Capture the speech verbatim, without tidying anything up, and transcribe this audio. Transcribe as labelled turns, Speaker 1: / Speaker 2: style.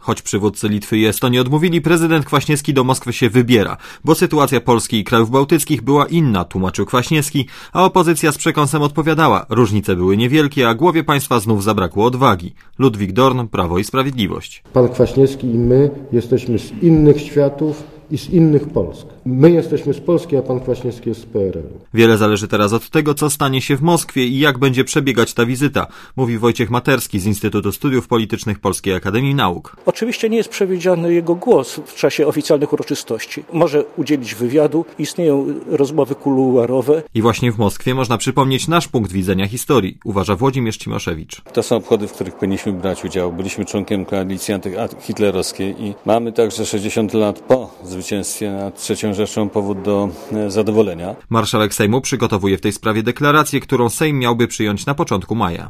Speaker 1: Choć przywódcy Litwy i Estonii odmówili, prezydent Kwaśniewski do Moskwy się wybiera, bo sytuacja Polski i krajów bałtyckich była inna, tłumaczył Kwaśniewski, a opozycja z przekąsem odpowiadała. Różnice były niewielkie, a głowie państwa znów zabrakło odwagi. Ludwik Dorn, Prawo i Sprawiedliwość.
Speaker 2: Pan Kwaśniewski i my jesteśmy z innych światów i z innych Polsk. My jesteśmy z Polski, a pan Kwaśniewski jest z P R L-u.
Speaker 1: Wiele zależy teraz od tego, co stanie się w Moskwie i jak będzie przebiegać ta wizyta, mówi Wojciech Materski z Instytutu Studiów Politycznych Polskiej Akademii Nauk.
Speaker 3: Oczywiście nie jest przewidziany jego głos w czasie oficjalnych uroczystości. Może udzielić wywiadu, istnieją rozmowy kuluarowe.
Speaker 1: I właśnie w Moskwie można przypomnieć nasz punkt widzenia historii, uważa Włodzimierz Cimoszewicz.
Speaker 4: To są obchody, w których powinniśmy brać udział. Byliśmy członkiem koalicji antyhitlerowskiej i mamy także sześćdziesiąt lat po zwycięstwie nad trzecią Rzeszą powód do zadowolenia.
Speaker 1: Marszałek Sejmu przygotowuje w tej sprawie deklarację, którą Sejm miałby przyjąć na początku maja.